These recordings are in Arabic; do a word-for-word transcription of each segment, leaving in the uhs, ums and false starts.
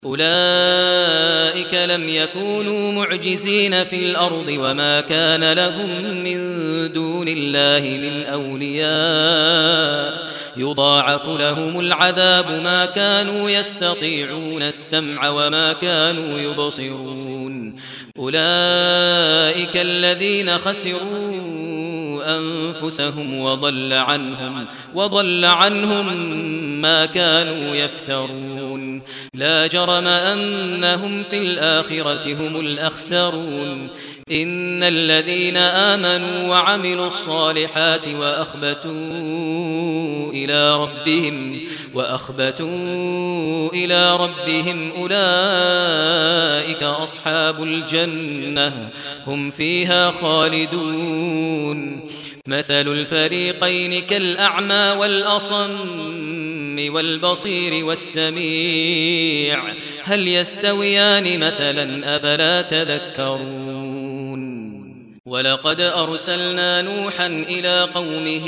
أولئك لم يكونوا معجزين في الأرض وما كان لهم من دون الله من أولياء يضاعف لهم العذاب ما كانوا يستطيعون السمع وما كانوا يبصرون أولئك الذين خسروا أنفسهم وضل عنهم وضل عنهم ما كانوا يفترون لا جرم أنهم في الآخرة هم الأخسرون إن الذين آمنوا وعملوا الصالحات وأخبتوا إلى ربهم وأخبتوا إلى ربهم أولئك أصحاب الجنة هم فيها خالدون مثل الفريقين كالأعمى والأصم والبصير والسميع هل يستويان مثلا أفلا تذكرون ولقد أرسلنا نوحا إلى قومه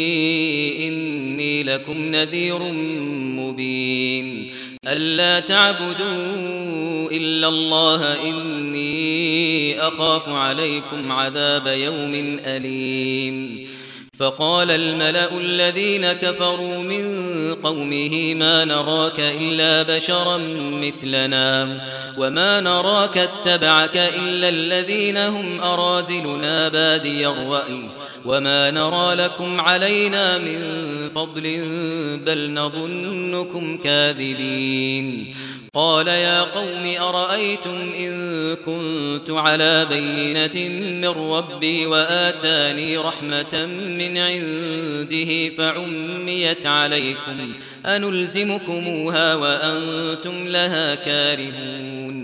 إني لكم نذير مبين ألا تعبدوا إلا الله إني أخاف عليكم عذاب يوم أليم فقال الملأ الذين كفروا من قومه ما نراك إلا بشرا مثلنا وما نراك اتبعك إلا الذين هم أراذلنا بادي الرأي وما نرى لكم علينا من فضل بل نظنكم كاذبين قال يا قوم أرأيتم إن كنت على بينة من ربي وآتاني رحمة من عنده فعميت عليكم أنلزمكموها وأنتم لها كارهون